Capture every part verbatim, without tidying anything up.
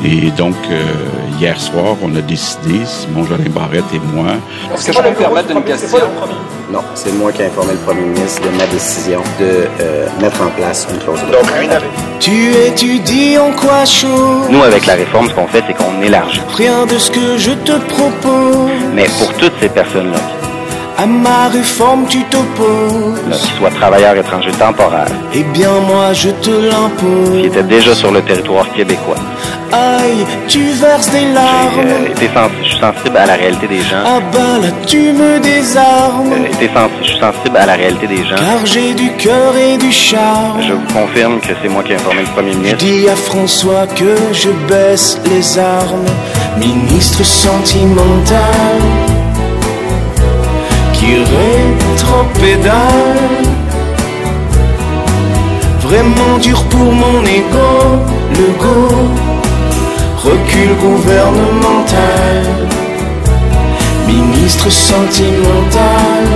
Et donc, euh, hier soir, on a décidé, Simon Jolin Barrette et moi... Est-ce que je peux me permettre une question? Non, c'est moi qui ai informé le premier ministre de ma décision de euh, mettre en place une clause de Donc, lui n'avait... Tu étudies en quoi chaud? Nous, avec la réforme, ce qu'on fait, c'est qu'on élargit. Rien de ce que je te propose. Mais pour toutes ces personnes-là, à ma réforme, tu t'opposes. là, qui soient travailleurs étrangers temporaires, Eh bien, moi, je te qui l'impose. étaient déjà sur le territoire québécois, Aïe, tu verses des j'ai larmes. euh, été sens- je suis sensible à la réalité des gens. Ah ben là, tu me désarmes. Euh, été sens- je suis sensible à la réalité des gens. Car j'ai du cœur et du charme. Je vous confirme que c'est moi qui ai informé le premier Je ministre. dis à François que je baisse les armes. Ministre sentimental qui rétropédale. Vraiment dur pour mon ego, le go. Recul gouvernemental. Ministre sentimental.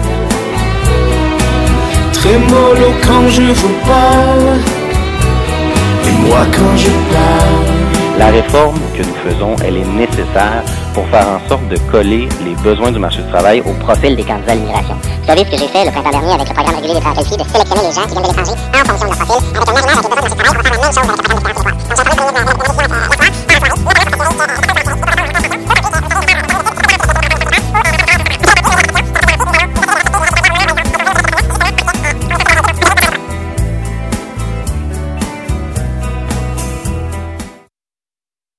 Très mollo quand je vous parle. Et moi quand je parle. La réforme que nous faisons, elle est nécessaire pour faire en sorte de coller les besoins du marché du travail au profil des candidats à l'immigration. Vous savez ce que j'ai fait le printemps dernier avec le programme régulier des travailleurs qualifiés, de sélectionner les gens qui viennent de l'étranger en fonction de leur profil, avec un ordinaire avec les besoins du marché du travail, on va faire la même chose avec le programme des travailleurs québécois. Donc,